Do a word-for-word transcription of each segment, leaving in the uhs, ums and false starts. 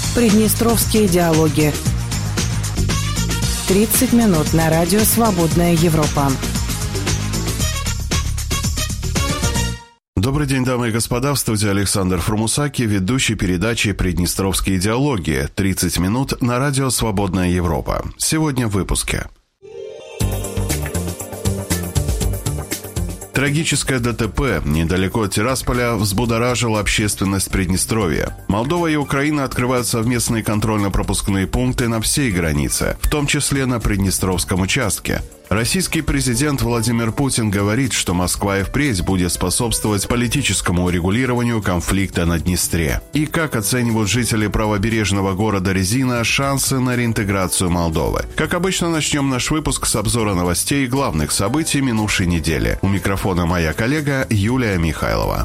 Приднестровские диалоги. тридцать минут на радио «Свободная Европа». Добрый день, дамы и господа. В студии Александр Фрумусаки, ведущий передачи «Приднестровские диалоги». тридцать минут на радио «Свободная Европа». Сегодня в выпуске. Трагическое ДТП недалеко от Тирасполя взбудоражило общественность Приднестровья. Молдова и Украина открывают совместные контрольно-пропускные пункты на всей границе, в том числе на Приднестровском участке. Российский президент Владимир Путин говорит, что Москва и впредь будет способствовать политическому урегулированию конфликта на Днестре. И как оценивают жители правобережного города Резина шансы на реинтеграцию Молдовы. Как обычно, начнем наш выпуск с обзора новостей и главных событий минувшей недели. У микрофона моя коллега Юлия Михайлова.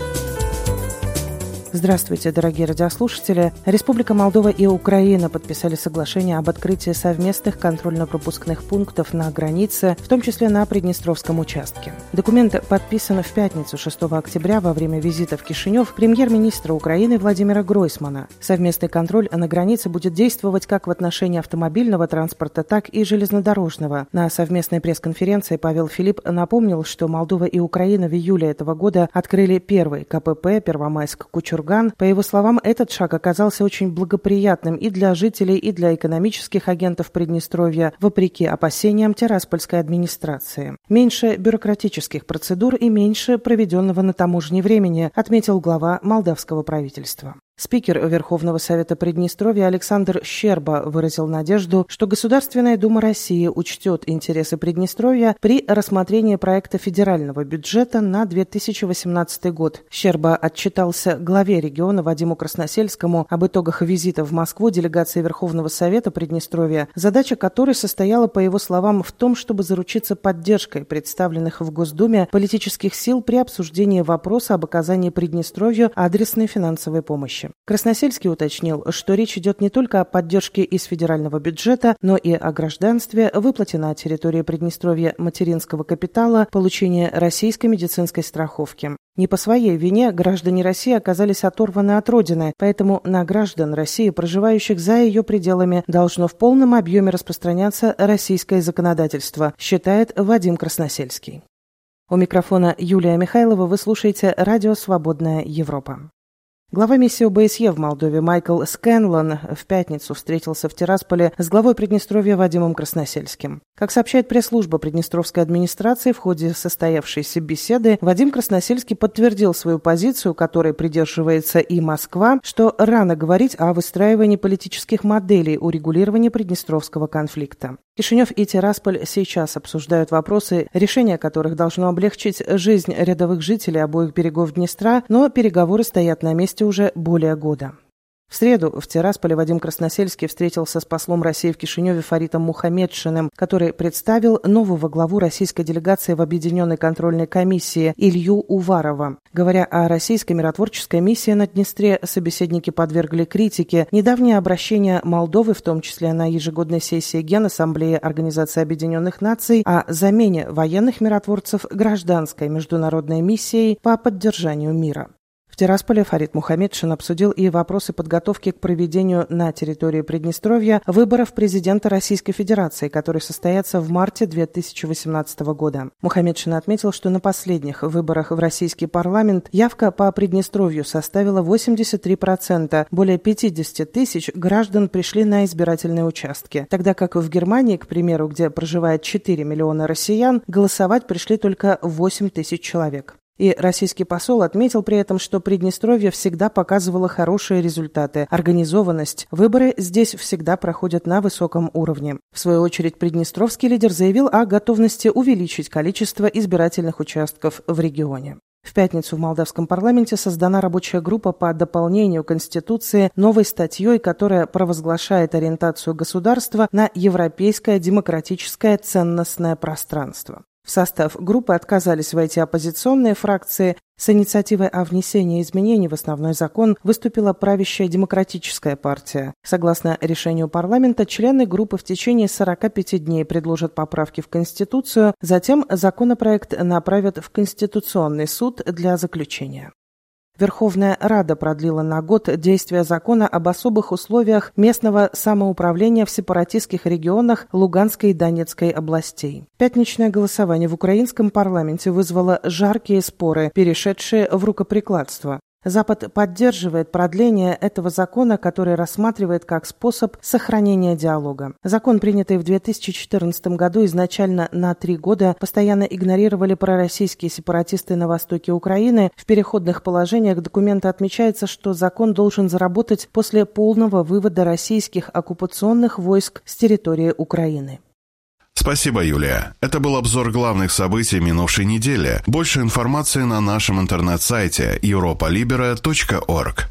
Здравствуйте, дорогие радиослушатели. Республика Молдова и Украина подписали соглашение об открытии совместных контрольно-пропускных пунктов на границе, в том числе на Приднестровском участке. Документ подписан в пятницу, шестого октября, во время визита в Кишинев премьер-министра Украины Владимира Гройсмана. Совместный контроль на границе будет действовать как в отношении автомобильного транспорта, так и железнодорожного. На совместной пресс-конференции Павел Филипп напомнил, что Молдова и Украина в июле этого года открыли первый КПП Первомайск-Кучурган. По его словам, этот шаг оказался очень благоприятным и для жителей, и для экономических агентов Приднестровья, вопреки опасениям Тираспольской администрации. Меньше бюрократических процедур и меньше проведенного на таможне времени, отметил глава молдавского правительства. Спикер Верховного Совета Приднестровья Александр Щерба выразил надежду, что Государственная Дума России учтет интересы Приднестровья при рассмотрении проекта федерального бюджета на две тысячи восемнадцатый год. Щерба отчитался главе региона Вадиму Красносельскому об итогах визита в Москву делегации Верховного Совета Приднестровья, задача которой состояла, по его словам, в том, чтобы заручиться поддержкой представленных в Госдуме политических сил при обсуждении вопроса об оказании Приднестровью адресной финансовой помощи. Красносельский уточнил, что речь идет не только о поддержке из федерального бюджета, но и о гражданстве, выплате на территории Приднестровья материнского капитала, получении российской медицинской страховки. Не по своей вине граждане России оказались оторваны от родины, поэтому на граждан России, проживающих за ее пределами, должно в полном объеме распространяться российское законодательство, считает Вадим Красносельский. У микрофона Юлия Михайлова, вы слушаете радио «Свободная Европа». Глава миссии ОБСЕ в Молдове Майкл Скэнлон в пятницу встретился в Тирасполе с главой Приднестровья Вадимом Красносельским. Как сообщает пресс-служба Приднестровской администрации, в ходе состоявшейся беседы Вадим Красносельский подтвердил свою позицию, которой придерживается и Москва, что рано говорить о выстраивании политических моделей урегулирования приднестровского конфликта. Кишинев и Тирасполь сейчас обсуждают вопросы, решение которых должно облегчить жизнь рядовых жителей обоих берегов Днестра, но переговоры стоят на месте уже более года. В среду в Тирасполе Вадим Красносельский встретился с послом России в Кишиневе Фаритом Мухамедшиным, который представил нового главу российской делегации в Объединенной контрольной комиссии Илью Уварова. Говоря о российской миротворческой миссии на Днестре, собеседники подвергли критике недавнее обращение Молдовы, в том числе на ежегодной сессии Генассамблеи Организации Объединенных Наций, о замене военных миротворцев гражданской международной миссией по поддержанию мира. В Тирасполе Фарит Мухамедшин обсудил и вопросы подготовки к проведению на территории Приднестровья выборов президента Российской Федерации, которые состоятся в марте две тысячи восемнадцатого года. Мухамедшин отметил, что на последних выборах в российский парламент явка по Приднестровью составила восемьдесят три процента. Более пятьдесят тысяч граждан пришли на избирательные участки, тогда как в Германии, к примеру, где проживает четыре миллиона россиян, голосовать пришли только восемь тысяч человек. И российский посол отметил при этом, что Приднестровье всегда показывало хорошие результаты, организованность. Выборы здесь всегда проходят на высоком уровне. В свою очередь, приднестровский лидер заявил о готовности увеличить количество избирательных участков в регионе. В пятницу в молдавском парламенте создана рабочая группа по дополнению Конституции новой статьей, которая провозглашает ориентацию государства на европейское демократическое ценностное пространство. В состав группы отказались войти оппозиционные фракции. С инициативой о внесении изменений в основной закон выступила правящая Демократическая партия. Согласно решению парламента, члены группы в течение сорока пяти дней предложат поправки в Конституцию, затем законопроект направят в Конституционный суд для заключения. Верховная Рада продлила на год действие закона об особых условиях местного самоуправления в сепаратистских регионах Луганской и Донецкой областей. Пятничное голосование в украинском парламенте вызвало жаркие споры, перешедшие в рукоприкладство. Запад поддерживает продление этого закона, который рассматривает как способ сохранения диалога. Закон, принятый в две тысячи четырнадцатом году, изначально на три года, постоянно игнорировали пророссийские сепаратисты на востоке Украины. В переходных положениях документа отмечается, что закон должен заработать после полного вывода российских оккупационных войск с территории Украины. Спасибо, Юлия. Это был обзор главных событий минувшей недели. Больше информации на нашем интернет-сайте европа либера точка орг.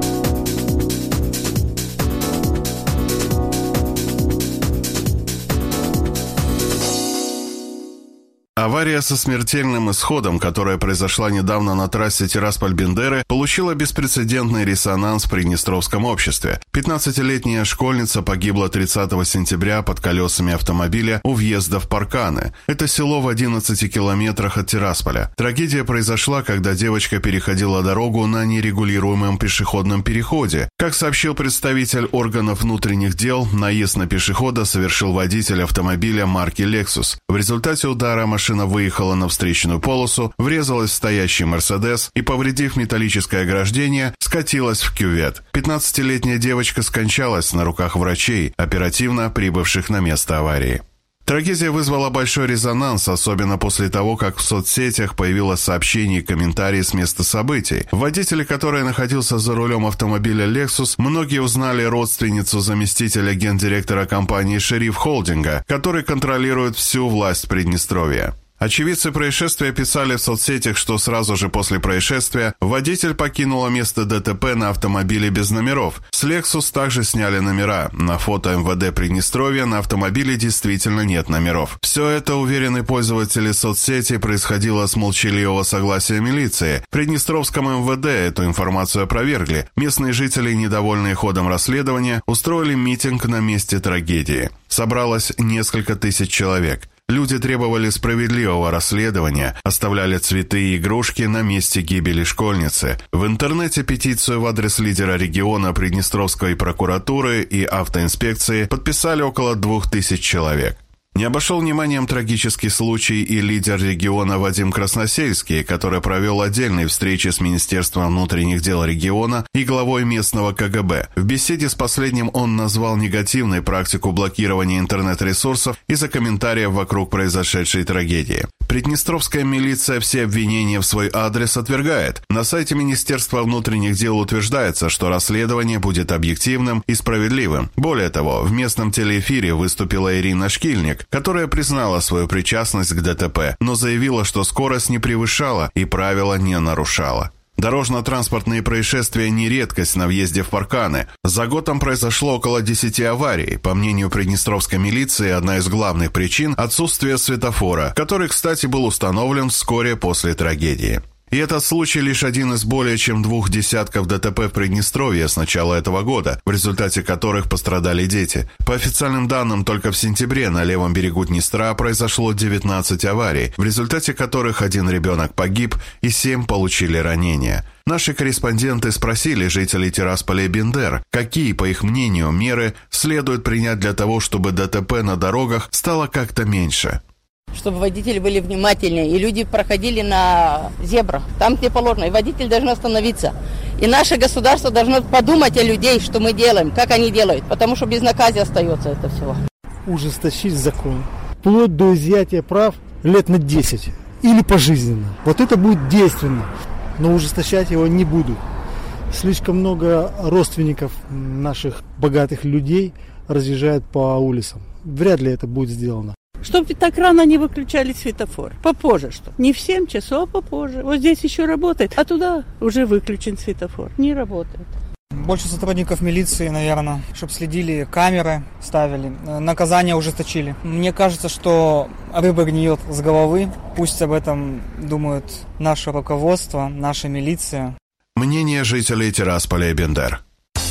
Авария со смертельным исходом, которая произошла недавно на трассе Тирасполь-Бендеры, получила беспрецедентный резонанс в приднестровском обществе. пятнадцатилетняя школьница погибла тридцатого сентября под колесами автомобиля у въезда в Парканы. Это село в одиннадцати километрах от Тирасполя. Трагедия произошла, когда девочка переходила дорогу на нерегулируемом пешеходном переходе. Как сообщил представитель органов внутренних дел, наезд на пешехода совершил водитель автомобиля марки Lexus. В результате удара машина Машина выехала на встречную полосу, врезалась в стоящий «Мерседес» и, повредив металлическое ограждение, скатилась в кювет. пятнадцатилетняя девочка скончалась на руках врачей, оперативно прибывших на место аварии. Трагедия вызвала большой резонанс, особенно после того, как в соцсетях появилось сообщение и комментарии с места событий. Водитель, который находился за рулем автомобиля Lexus, многие узнали родственницу заместителя гендиректора компании «Шериф Холдинга», который контролирует всю власть Приднестровья. Очевидцы происшествия писали в соцсетях, что сразу же после происшествия водитель покинула место ДТП на автомобиле без номеров. С Lexus также сняли номера. На фото эм вэ дэ Приднестровья на автомобиле действительно нет номеров. Все это, уверены пользователи соцсети, происходило с молчаливого согласия милиции. В Приднестровском эм вэ дэ эту информацию опровергли. Местные жители, недовольные ходом расследования, устроили митинг на месте трагедии. Собралось несколько тысяч человек. Люди требовали справедливого расследования, оставляли цветы и игрушки на месте гибели школьницы. В интернете петицию в адрес лидера региона Приднестровской прокуратуры и автоинспекции подписали около двух тысяч человек. Не обошел вниманием трагический случай и лидер региона Вадим Красносельский, который провел отдельные встречи с Министерством внутренних дел региона и главой местного ка гэ бэ. В беседе с последним он назвал негативной практику блокирования интернет-ресурсов из-за комментариев вокруг произошедшей трагедии. Приднестровская милиция все обвинения в свой адрес отвергает. На сайте Министерства внутренних дел утверждается, что расследование будет объективным и справедливым. Более того, в местном телеэфире выступила Ирина Шкильник, которая признала свою причастность к дэ тэ пэ, но заявила, что скорость не превышала и правила не нарушала. Дорожно-транспортные происшествия не редкость на въезде в Парканы. За год там произошло около десяти аварий. По мнению приднестровской милиции, одна из главных причин – отсутствие светофора, который, кстати, был установлен вскоре после трагедии. И этот случай лишь один из более чем двух десятков дэ тэ пэ в Приднестровье с начала этого года, в результате которых пострадали дети. По официальным данным, только в сентябре на левом берегу Днестра произошло девятнадцать аварий, в результате которых один ребенок погиб и семь получили ранения. Наши корреспонденты спросили жителей Тирасполя и Бендер, какие, по их мнению, меры следует принять для того, чтобы дэ тэ пэ на дорогах стало как-то меньше. Чтобы водители были внимательнее, и люди проходили на зебрах, там, где положено, и водитель должен остановиться. И наше государство должно подумать о людей, что мы делаем, как они делают, потому что без наказа остается это всего. Ужесточить закон, вплоть до изъятия прав лет на десять или пожизненно. Вот это будет действенно, но ужесточать его не будут. Слишком много родственников наших богатых людей разъезжают по улицам. Вряд ли это будет сделано. Чтобы так рано не выключали светофор. Попозже что? Не в семь часов, а попозже. Вот здесь еще работает, а туда уже выключен светофор. Не работает. Больше сотрудников милиции, наверное, чтобы следили, камеры ставили, наказания ужесточили. Мне кажется, что рыба гниет с головы. Пусть об этом думают наше руководство, наша милиция. Мнение жителей Тирасполя и Бендер.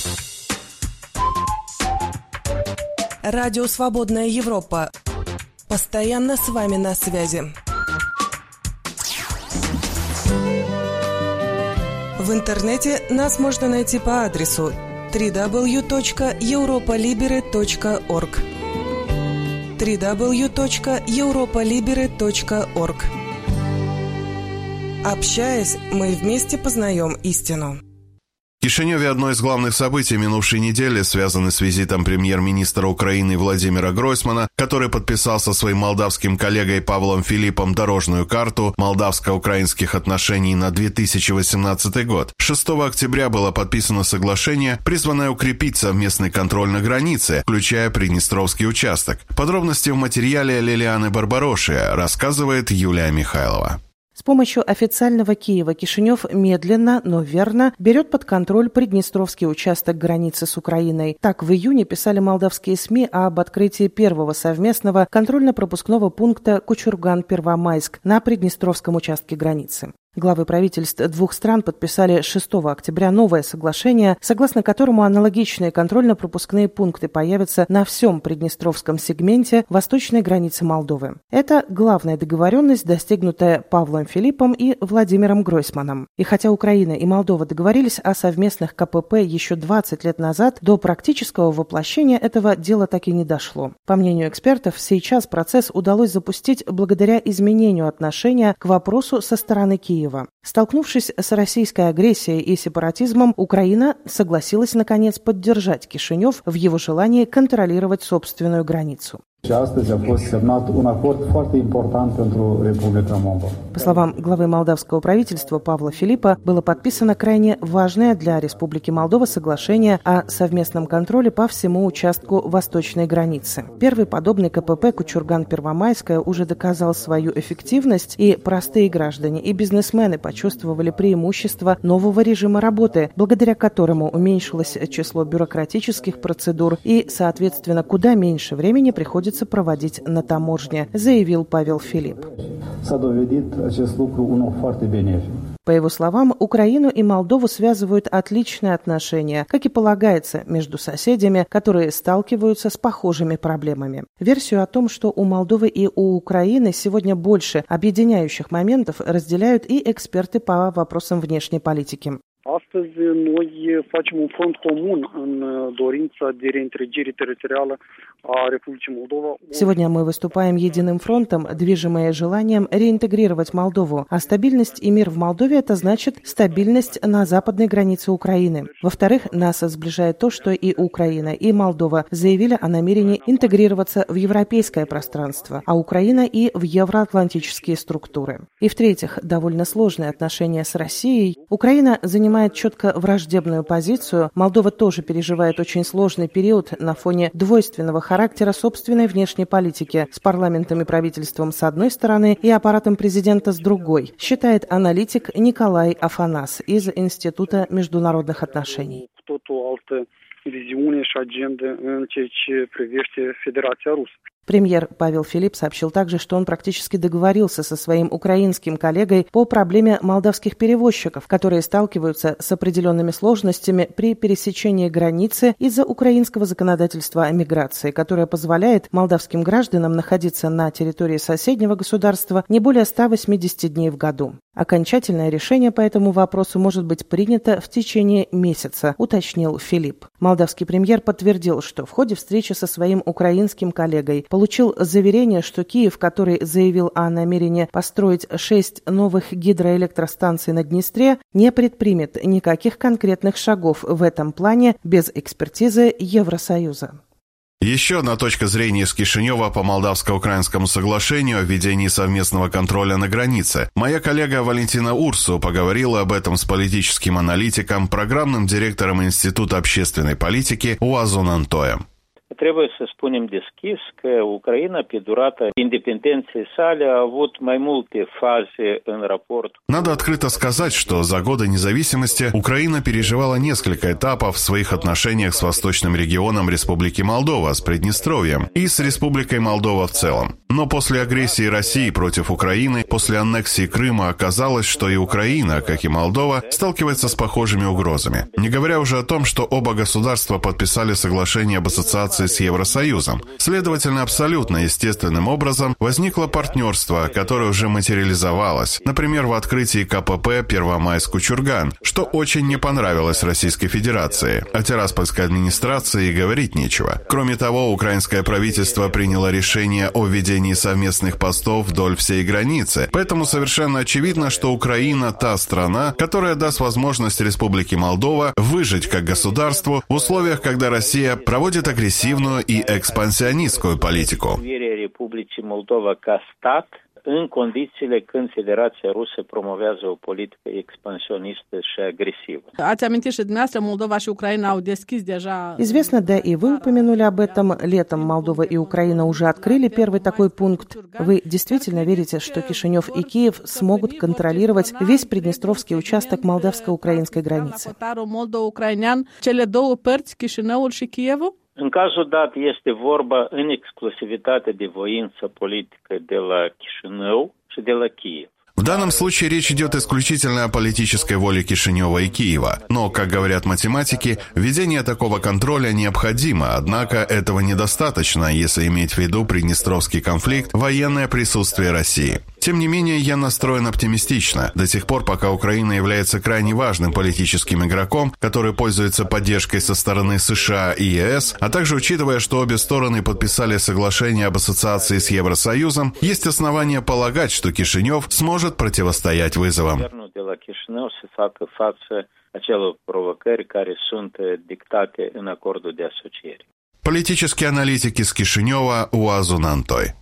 Радио «Свободная Европа». Постоянно с вами на связи. В интернете нас можно найти по адресу дабл ю дабл ю дабл ю точка европа либере точка орг дабл ю дабл ю дабл ю точка европа либере точка орг. Общаясь, мы вместе познаем истину. В Кишиневе одно из главных событий минувшей недели связано с визитом премьер-министра Украины Владимира Гройсмана, который подписал со своим молдавским коллегой Павлом Филиппом дорожную карту молдавско-украинских отношений на две тысячи восемнадцатый год. шестого октября было подписано соглашение, призванное укрепить совместный контроль на границе, включая Приднестровский участок. Подробности в материале Лилианы Барбароши, рассказывает Юлия Михайлова. С помощью официального Киева Кишинев медленно, но верно берет под контроль Приднестровский участок границы с Украиной. Так, в июне писали молдавские СМИ об открытии первого совместного контрольно-пропускного пункта Кучурган-Первомайск на Приднестровском участке границы. Главы правительств двух стран подписали шестого октября новое соглашение, согласно которому аналогичные контрольно-пропускные пункты появятся на всем Приднестровском сегменте восточной границы Молдовы. Это главная договоренность, достигнутая Павлом Филиппом и Владимиром Гройсманом. И хотя Украина и Молдова договорились о совместных ка пэ пэ еще двадцать лет назад, до практического воплощения этого дела так и не дошло. По мнению экспертов, сейчас процесс удалось запустить благодаря изменению отношения к вопросу со стороны Киева. Столкнувшись с российской агрессией и сепаратизмом, Украина согласилась, наконец, поддержать Кишинев в его желании контролировать собственную границу. По словам главы молдавского правительства Павла Филиппа, было подписано крайне важное для Республики Молдова соглашение о совместном контроле по всему участку восточной границы. Первый подобный ка пэ пэ Кучурган-Первомайская уже доказал свою эффективность, и простые граждане и бизнесмены почувствовали преимущество нового режима работы, благодаря которому уменьшилось число бюрократических процедур и, соответственно, куда меньше времени приходится проводить на таможне, заявил Павел Филипп. По его словам, Украину и Молдову связывают отличные отношения, как и полагается, между соседями, которые сталкиваются с похожими проблемами. Версию о том, что у Молдовы и у Украины сегодня больше объединяющих моментов, разделяют и эксперты по вопросам внешней политики. Astăzi noi facem un front comun în dorința de reîntregire teritorială a Republicii Moldova. Сегодня мы выступаем единым фронтом, движимые желанием реинтегрировать Молдову. А стабильность и мир в Молдове – это значит стабильность на западной границе Украины. Во-вторых, нас сближает то, что и Украина, и Молдова заявили о намерении интегрироваться в европейское пространство, а Украина и в евроатлантические структуры. И в-третьих, довольно сложные отношения с Россией. Украина занимает занимает четко враждебную позицию, Молдова тоже переживает очень сложный период на фоне двойственного характера собственной внешней политики с парламентом и правительством с одной стороны и аппаратом президента с другой, считает аналитик Николай Афанас из Института международных отношений. Премьер Павел Филипп сообщил также, что он практически договорился со своим украинским коллегой по проблеме молдавских перевозчиков, которые сталкиваются с определенными сложностями при пересечении границы из-за украинского законодательства о миграции, которое позволяет молдавским гражданам находиться на территории соседнего государства не более ста восьмидесяти дней в году. Окончательное решение по этому вопросу может быть принято в течение месяца, уточнил Филипп. Молдавский премьер подтвердил, что в ходе встречи со своим украинским коллегой получил заверение, что Киев, который заявил о намерении построить шесть новых гидроэлектростанций на Днестре, не предпримет никаких конкретных шагов в этом плане без экспертизы Евросоюза. Еще одна точка зрения из Кишинева по молдавско-украинскому соглашению о введении совместного контроля на границе. Моя коллега Валентина Урсу поговорила об этом с политическим аналитиком, программным директором Института общественной политики Уазун Антоем. Trebuie să spunem deschis că Ucraina, pe durata independenței sale, a avut mai multe faze în raport. Надо открыто сказать, что за годы независимости Украина переживала несколько этапов в своих отношениях с восточным регионом Республики Молдова, с Приднестровьем и с Республикой Молдова в целом. Но после агрессии России против Украины, после аннексии Крыма оказалось, что и Украина, как и Молдова, сталкивается с похожими угрозами. Не говоря уже о том, что оба государства подписали соглашение об ассоциации с Евросоюзом. Следовательно, абсолютно естественным образом возникло партнерство, которое уже материализовалось, например, в открытии ка пэ пэ Первомайск-Кучурган, что очень не понравилось Российской Федерации. О Тираспольской администрации и говорить нечего. Кроме того, украинское правительство приняло решение о введении совместных постов вдоль всей границы, поэтому совершенно очевидно, что Украина – та страна, которая даст возможность Республике Молдова выжить как государству в условиях, когда Россия проводит агрессивную и экспансионистскую политику. Республики Молдова как стат, în condițiile când Federația Rusă promovează o politică expansionistă și agresivă. Ați amintit și dumneavoastră, Moldova și Ucraina au deschis deja... Известно, да и вы упомянули об этом. Летом Молдова и Украина уже открыли первый такой пункт. Вы действительно верите, что Кишинев и Киев смогут контролировать весь приднестровский участок молдавско-украинской границы? Молдо-украинян, cele două părți, Chișinăul și Kievul? În cazul dat este vorba în exclusivitate de voință politică de la Chișinău și de la Kiev. В данном случае речь идет исключительно о политической воле Кишинева и Киева. Но, как говорят математики, введение такого контроля необходимо, однако этого недостаточно, если иметь в виду приднестровский конфликт, военное присутствие России. Тем не менее, я настроен оптимистично. До тех пор, пока Украина является крайне важным политическим игроком, который пользуется поддержкой со стороны США и е эс, а также учитывая, что обе стороны подписали соглашение об ассоциации с Евросоюзом, есть основания полагать, что Кишинев сможет противостоять вызовам. Политические аналитики с Кишинева Уазу Нантой.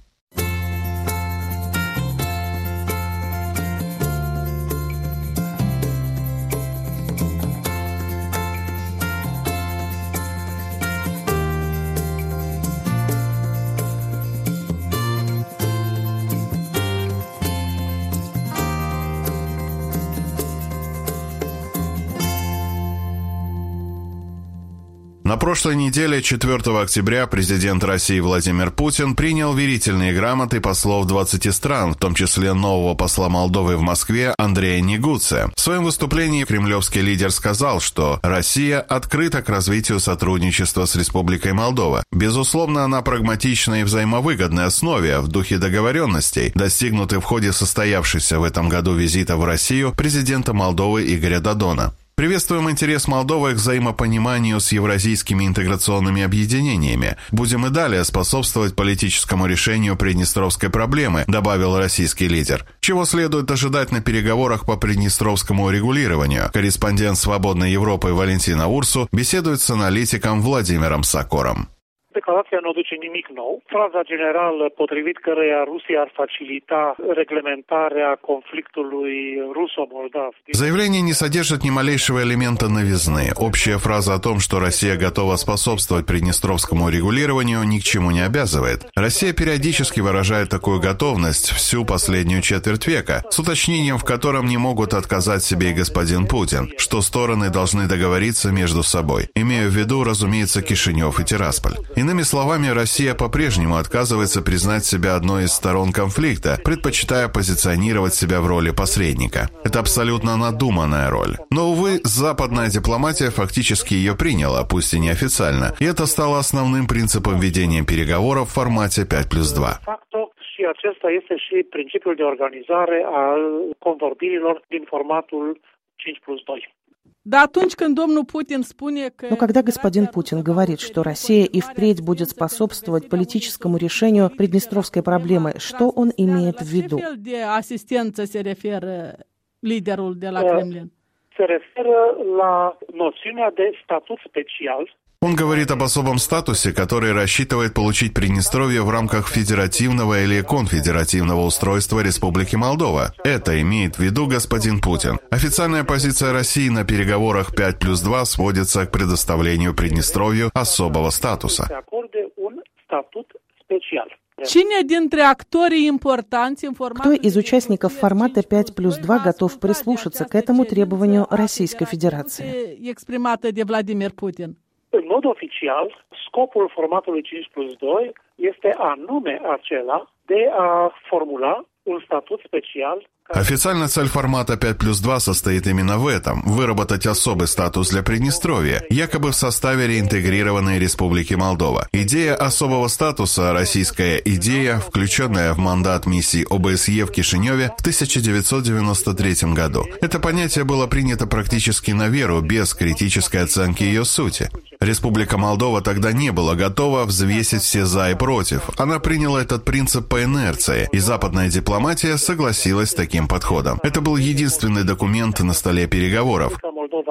На прошлой неделе, четвёртого октября, президент России Владимир Путин принял верительные грамоты послов двадцати стран, в том числе нового посла Молдовы в Москве Андрея Негуция. В своем выступлении кремлевский лидер сказал, что Россия открыта к развитию сотрудничества с Республикой Молдова. Безусловно, на прагматичной и взаимовыгодной основе, в духе договоренностей, достигнутой в ходе состоявшейся в этом году визита в Россию президента Молдовы Игоря Додона. Приветствуем интерес Молдовы к взаимопониманию с евразийскими интеграционными объединениями. Будем и далее способствовать политическому решению приднестровской проблемы, добавил российский лидер. Чего следует ожидать на переговорах по приднестровскому урегулированию? Корреспондент «Свободной Европы» Валентина Урсу беседует с аналитиком Владимиром Сокором. Declarația nu aduce nimic nou. Fraza generală potrivit căreia Rusia ar facilita reglementarea conflictului ruso-moldav. Заявление не содержит ни малейшего элемента новизны. Общая фраза о том, что Россия готова способствовать приднестровскому урегулированию, ни к чему не обязывает. Россия периодически выражает такую готовность всю последнюю четверть века, с уточнением, в котором не могут отказать себе и господин Путин, что стороны должны договориться между собой, имея в виду, разумеется, Кишинев и Тирасполь. Иными словами, Россия по-прежнему отказывается признать себя одной из сторон конфликта, предпочитая позиционировать себя в роли посредника. Это абсолютно надуманная роль. Но, увы, западная дипломатия фактически ее приняла, пусть и неофициально, и это стало основным принципом ведения переговоров в формате пять плюс два. Și acesta este și principiul de organizare a convorbirilor din formatul cinci plus doi. Но когда господин Путин говорит, что Россия и впредь будет способствовать политическому решению приднестровской проблемы, что он имеет в виду? Se referă la noțiunea de statut special. Он говорит об особом статусе, который рассчитывает получить Приднестровье в рамках федеративного или конфедеративного устройства Республики Молдова. Это имеет в виду господин Путин. Официальная позиция России на переговорах пять плюс два сводится к предоставлению Приднестровью особого статуса. Кто из участников формата пять плюс два готов прислушаться к этому требованию Российской Федерации? În mod oficial, scopul formatului cinci plus doi este anume acela de a formula un statut special Официально цель формата пять плюс два состоит именно в этом – выработать особый статус для Приднестровья, якобы в составе реинтегрированной Республики Молдова. Идея особого статуса – российская идея, включенная в мандат миссии О Бэ Эс Е в Кишиневе в тысяча девятьсот девяносто третьем году. Это понятие было принято практически на веру, без критической оценки ее сути. Республика Молдова тогда не была готова взвесить все «за» и «против». Она приняла этот принцип по инерции, и западная дипломатия согласилась с таким подходом. Это был единственный документ на столе переговоров.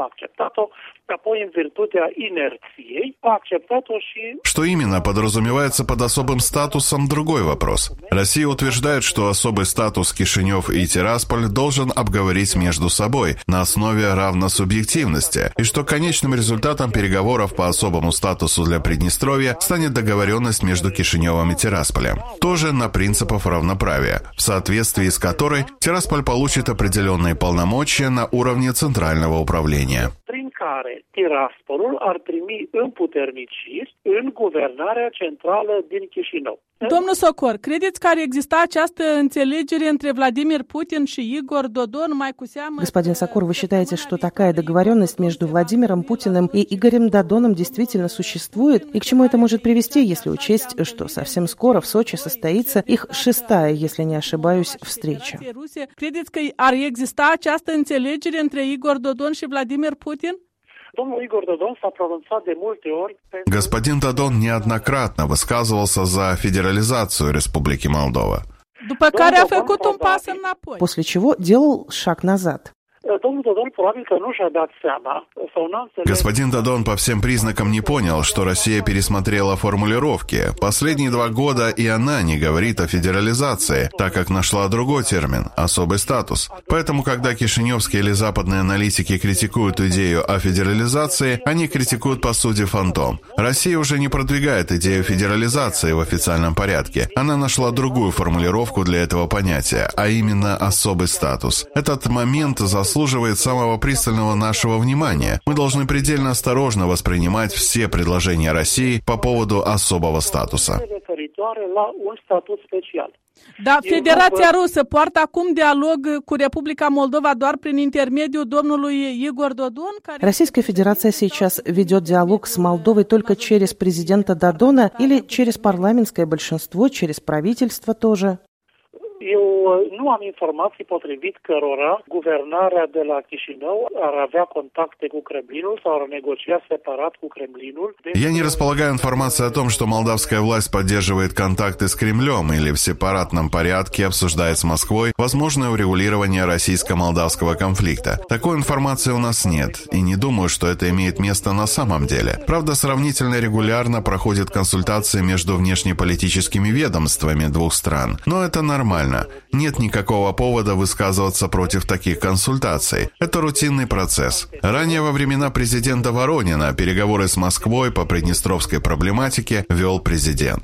Что именно подразумевается под особым статусом – другой вопрос. Россия утверждает, что особый статус Кишинев и Тирасполь должен обговорить между собой на основе равносубъективности, и что конечным результатом переговоров по особому статусу для Приднестровья станет договоренность между Кишиневым и Тирасполем. Тоже на принципах равноправия, в соответствии с которой Тирасполь получит определенные полномочия на уровне центрального управления. Tiraspolul ar primi împuterniciri în guvernarea centrală din Chișinău. Domnul Socor, credeți că ar exista această înțelegere între Владимир Путин și Игорь Додон, mai cu seamă? Господин Сокор, вы считаете, что такая договоренность между Владимиром Путиным и Игорем Додоном действительно существует? И к чему это может привести, если учесть, что совсем скоро в Сочи состоится их шестая, если не ошибаюсь, встреча? Credeți că ar exista această înțelegere între Igor Dodon și Владимир Putin? Господин Додон неоднократно высказывался за федерализацию Республики Молдова. После чего делал шаг назад. Господин Додон по всем признакам не понял, что Россия пересмотрела формулировки. Последние два года и она не говорит о федерализации, так как нашла другой термин – особый статус. Поэтому, когда кишиневские или западные аналитики критикуют идею о федерализации, они критикуют по сути фантом. Россия уже не продвигает идею федерализации в официальном порядке. Она нашла другую формулировку для этого понятия, а именно особый статус. Этот момент заслуживает заслуживает самого пристального нашего внимания. Мы должны предельно осторожно воспринимать все предложения России по поводу особого статуса. Da, Federația Rusă poartă acum dialog cu Republica Moldova doar prin intermediul domnului Игорь Додон? Российская Федерация сейчас ведет диалог с Молдовой только через президента Додона или через парламентское большинство, через правительство тоже? Eu nu am informații potrivit cărora guvernarea de la Chișinău ar avea contacte cu Kremlinul sau ar negocia separat cu Kremlinul. Я не располагаю информацией о том, что молдавская власть поддерживает контакты с Кремлем или в сепаратном порядке обсуждает с Москвой возможное урегулирование российско-молдавского конфликта. Такой информации у нас нет, и не думаю, что это имеет место на самом деле. Правда, сравнительно регулярно проходят консультации между внешнеполитическими ведомствами двух стран, но это нормально. Нет никакого повода высказываться против таких консультаций. Это рутинный процесс. Ранее во времена президента Воронина переговоры с Москвой по приднестровской проблематике вел президент.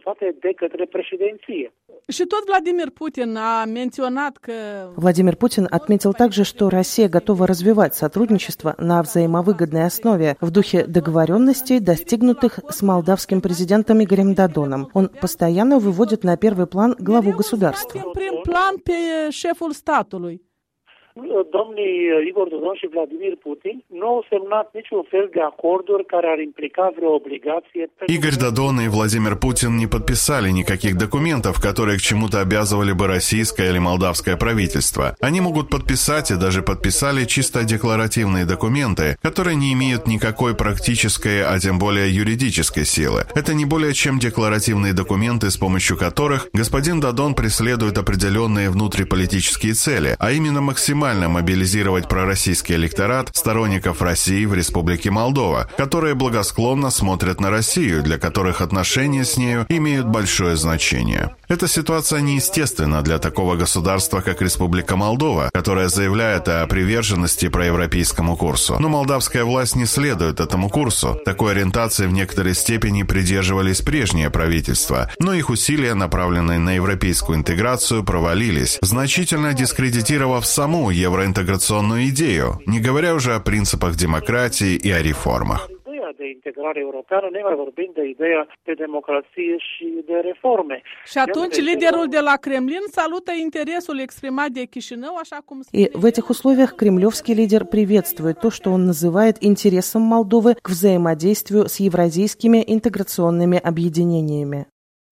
Și tot Владимир Путин a menționat că... Владимир Путин отметил также, что Россия готова развивать сотрудничество на взаимовыгодной основе в духе договоренностей, достигнутых с молдавским президентом Игорем Додоном. Он постоянно выводит на первый план главу государства. Prin plan pe șeful statului. Domnii Igor Dodon și Vladimir Putin nu au semnat niciun fel de acorduri care ar implica vreo obligație. Игорь Додон и Владимир Путин не подписали никаких документов, которые к чему-то обязывали бы российское или молдавское правительство. Они могут подписать и даже подписали чисто декларативные документы, которые не имеют никакой практической, а тем более юридической силы. Это не более чем декларативные документы, с помощью которых господин Додон преследует определенные внутриполитические цели, а именно максимально мобилизировать пророссийский электорат сторонников России в Республике Молдова, которые благосклонно смотрят на Россию, для которых отношения с нею имеют большое значение. Эта ситуация неестественна для такого государства, как Республика Молдова, которая заявляет о приверженности проевропейскому курсу. Но молдавская власть не следует этому курсу. Такой ориентации в некоторой степени придерживались прежние правительства, но их усилия, направленные на европейскую интеграцию, провалились, значительно дискредитировав саму евроинтеграционную идею, не говоря уже о принципах демократии и о реформах. integrare europeană, nemai vorbind de ideea de democrație și de reforme. Și atunci liderul de la Kremlin salută interesul exprimat de Chișinău, așa cum И в этих условиях кремлевский лидер приветствует то, что он называет интересом Молдовы к взаимодействию с евразийскими интеграционными объединениями.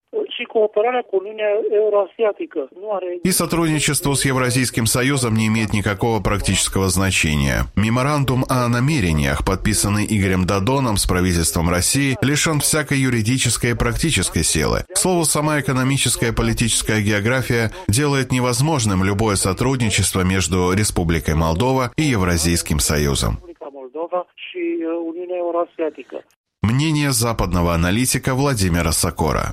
И сотрудничество с Евразийским союзом не имеет никакого практического значения. Меморандум о намерениях, подписанный Игорем Додоном с правительством России, лишен всякой юридической и практической силы. К слову, сама экономическая и политическая география делает невозможным любое сотрудничество между Республикой Молдова и Евразийским союзом. Мнение западного аналитика Владимира Сокора.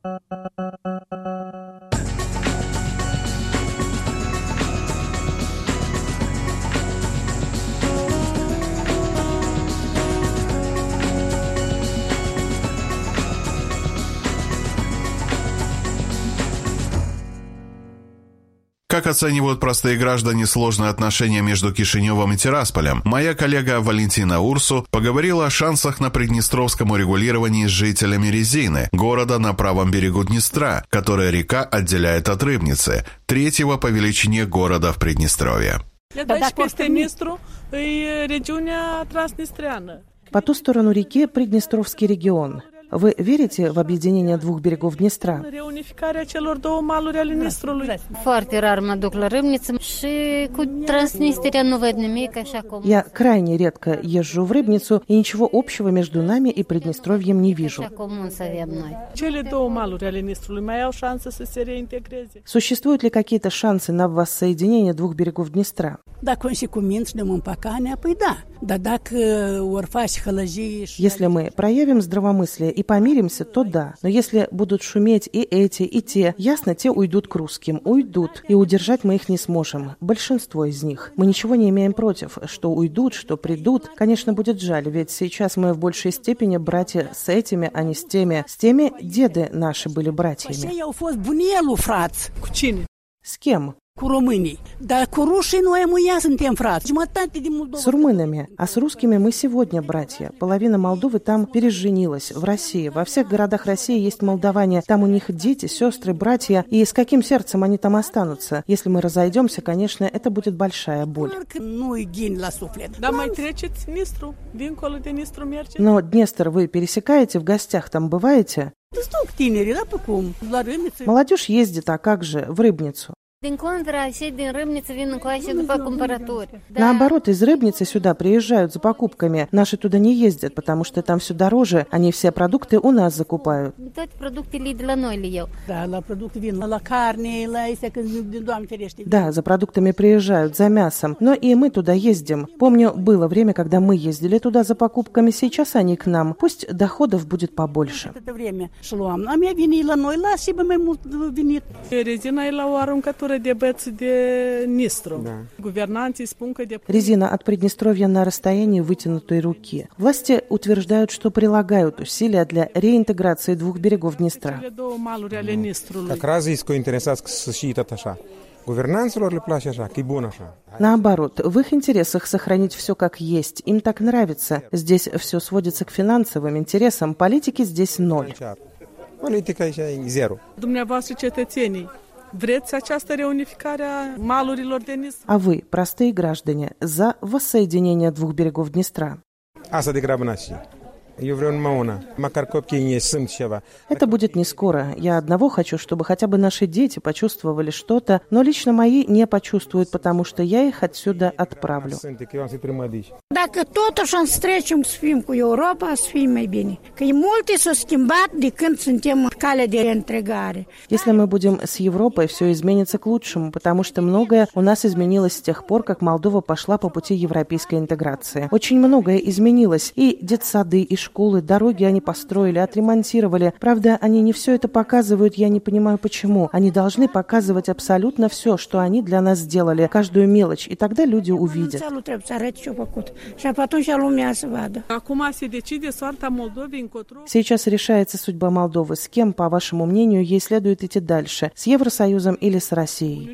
Как оценивают простые граждане сложные отношения между Кишиневым и Тирасполем, моя коллега Валентина Урсу поговорила о шансах на приднестровском урегулировании с жителями Резины, города на правом берегу Днестра, которое река отделяет от Рыбницы, третьего по величине города в Приднестровье. По ту сторону реки Приднестровский регион. Вы верите в объединение двух берегов Днестра? Я крайне редко езжу в Рыбницу, и ничего общего между нами и Приднестровьем не вижу. Существуют ли какие-то шансы на воссоединение двух берегов Днестра? Если мы проявим здравомыслие и помиримся, то да. Но если будут шуметь и эти, и те, ясно, те уйдут к русским. Уйдут. И удержать мы их не сможем. Большинство из них. Мы ничего не имеем против. Что уйдут, что придут. Конечно, будет жаль, ведь сейчас мы в большей степени братья с этими, а не с теми. С теми деды наши были братьями. С кем? С румынами. А с русскими мы сегодня братья. Половина Молдовы там переженилась, в России. Во всех городах России есть молдаване. Там у них дети, сестры, братья. И с каким сердцем они там останутся? Если мы разойдемся, конечно, это будет большая боль. Но Днестр вы пересекаете, в гостях там бываете? Молодежь ездит, а как же, в Рыбницу. Наоборот, из Рыбницы сюда приезжают за покупками. Наши туда не ездят, потому что там все дороже. Они все продукты у нас закупают. Да, за продуктами приезжают, за мясом. Но и мы туда ездим. Помню, было время, когда мы ездили туда за покупками. Сейчас они к нам. Пусть доходов будет побольше. Резина от Приднестровья на расстоянии вытянутой руки. Власти утверждают, что прилагают усилия для реинтеграции двух берегов Днестра. Как раз есть интерес к США. Наоборот, в их интересах сохранить все как есть. Им так нравится. Здесь все сводится к финансовым интересам. Политики здесь ноль. Политика еще зеро. А вы, простые граждане, за воссоединение двух берегов Днестра? Это будет не скоро. Я одного хочу, чтобы хотя бы наши дети почувствовали что-то, но лично мои не почувствуют, потому что я их отсюда отправлю. Dacă totuși îmi strecem să fim cu Europa, să fim mai bine. Că e multe s-au schimbat de când suntem în cale de reîntregare. Если мы будем с Европой, все изменится к лучшему, потому что многое у нас изменилось с тех пор, как Молдова пошла по пути европейской интеграции. Очень многое изменилось. И детсады, и школы, дороги они построили, отремонтировали. Правда, они не все это показывают, я не понимаю почему. Они должны показывать абсолютно все, что они для нас сделали, каждую мелочь, и тогда люди увидят. Сейчас решается судьба Молдовы. С кем, по вашему мнению, ей следует идти дальше? С Евросоюзом или с Россией?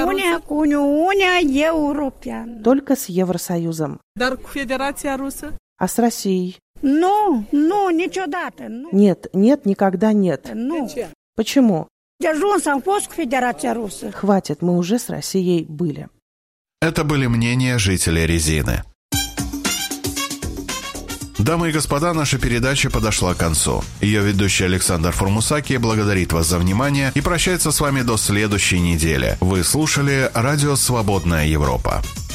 Только с Евросоюзом. А с Россией? Ну, ну, ничего-то. Ну. Нет, нет, никогда нет. Ну. Почему? Федерация Руссия. Хватит, мы уже с Россией были. Это были мнения жителей Резины. Дамы и господа, наша передача подошла к концу. Ее ведущий Александр Формусаки благодарит вас за внимание и прощается с вами до следующей недели. Вы слушали «Радио Свободная Европа».